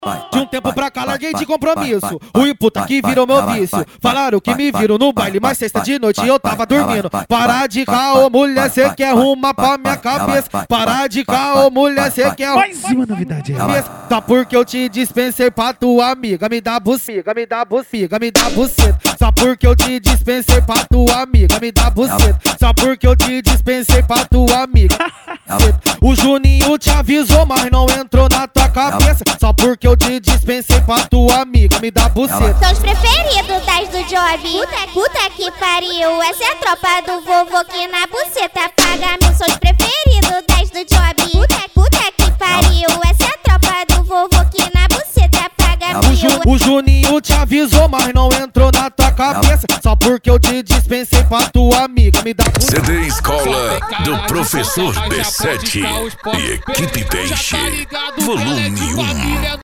De um tempo pra cá larguei de compromisso. Rui puta que virou meu vício. Falaram que me viram no baile, mas sexta de noite eu tava dormindo. Parar de caô, mulher, cê quer arrumar pra minha cabeça. Parar de caô, mulher, cê quer arrumar. Mais uma novidade aí. Só porque eu te dispensei pra tua amiga me dá buceta, me dá buceta, me dá buceta. Só porque eu te dispensei pra tua amiga me dá buceta. Só porque eu te dispensei pra tua amiga. O Juninho te avisou, mas não entrou na tua cabeça. Só porque eu te dispensei pra tua amiga me dá buceta. São os preferidos das do Job. Puta que pariu, essa é a tropa do vovô que na buceta paga mil. São os preferidos das do Job. Puta que pariu, essa é a tropa do vovô que na buceta paga mil. O Juninho te avisou, mas não entrou na tua cabeça. Só porque eu te dispensei pra tua amiga me dá buceta. CD Escola do Professor B7 e Equipe Peixe, volume 1.